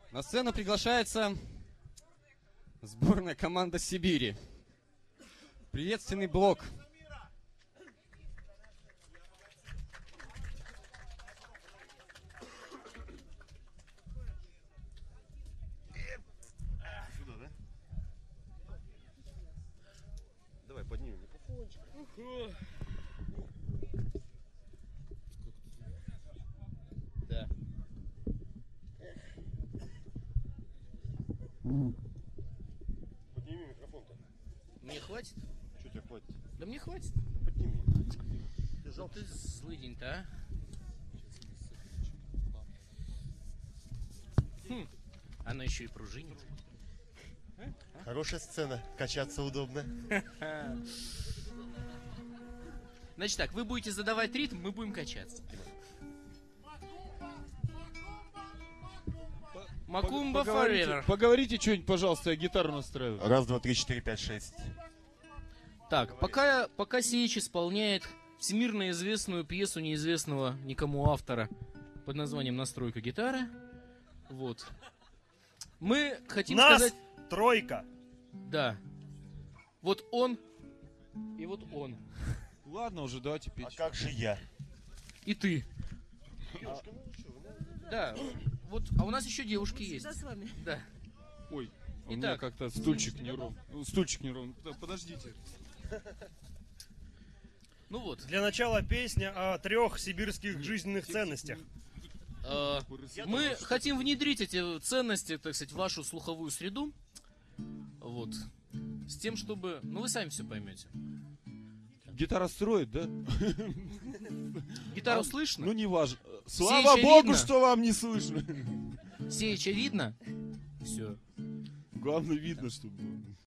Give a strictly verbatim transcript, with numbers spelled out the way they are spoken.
На сцену приглашается сборная команда Сибири. Приветственный блок. Сюда, да? Давай поднимем микрофончик. Да. Подними микрофон-то. Мне хватит? Что тебе хватит? Да мне хватит. Подними. Ты Да жалко. ты злый день-то, а? Хм. Оно еще и пружинит. Хорошая сцена. Качаться удобно. Значит так, вы будете задавать ритм, мы будем качаться. Макумба Поговорите, Forever. поговорите что-нибудь, пожалуйста, я гитару настраиваю. Раз, два, три, четыре, пять, шесть. Так, пока, пока Сеич исполняет всемирно известную пьесу неизвестного никому автора под названием «Настройка гитары», вот, мы хотим Нас сказать... тройка. Да. Вот он и вот он. Ладно уже, давайте А петь. как же я? И ты. Девушка, ну что, ну... Да. Вот, а у нас еще девушки есть. Да, с вами. Да. Ой, у Итак. меня как-то стульчик не ровно. Стульчик не ровно. Да, подождите. Ну вот. Для начала песня о трех сибирских жизненных ценностях. э, мы хотим внедрить эти ценности, так сказать, в вашу слуховую среду. Вот. С тем, чтобы... Ну, вы сами все поймете. Гитара строит, да? Гитару А, слышно? Ну, не важно. Слава Сеича богу, видно? что вам не слышно. Сеича видно? Все. Главное, видно, чтобы было.